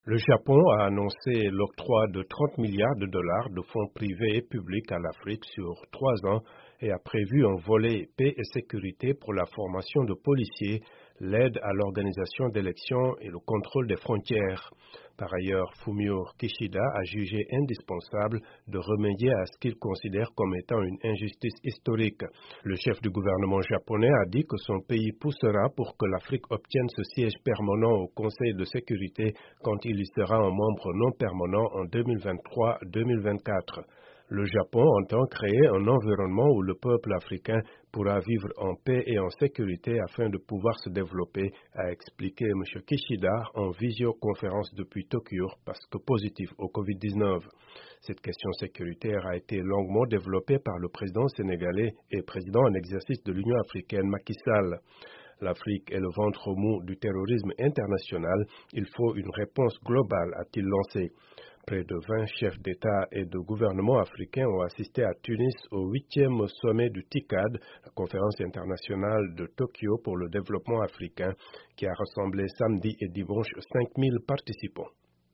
Le Japon a annoncé l'octroi de 30 milliards de dollars de fonds privés et publics à l'Afrique sur 3 ans et a prévu un volet paix et sécurité pour la formation de policiers, l'aide à l'organisation d'élections et le contrôle des frontières. Par ailleurs, Fumio Kishida a jugé indispensable de remédier à ce qu'il considère comme étant une injustice historique. Le chef du gouvernement japonais a dit que son pays poussera pour que l'Afrique obtienne ce siège permanent au Conseil de sécurité quand il y sera un membre non permanent en 2023-2024. Le Japon entend créer un environnement où le peuple africain pourra vivre en paix et en sécurité afin de pouvoir se développer, a expliqué M. Kishida en visioconférence depuis Tokyo parce que positif au Covid-19. Cette question sécuritaire a été longuement développée par le président sénégalais et président en exercice de l'Union africaine Macky Sall. L'Afrique est le ventre mou du terrorisme international. Il faut une réponse globale, a-t-il lancé. Près de 20 chefs d'État et de gouvernement africains ont assisté à Tunis au 8e sommet du TICAD, la conférence internationale de Tokyo pour le développement africain, qui a rassemblé samedi et dimanche 5000 participants.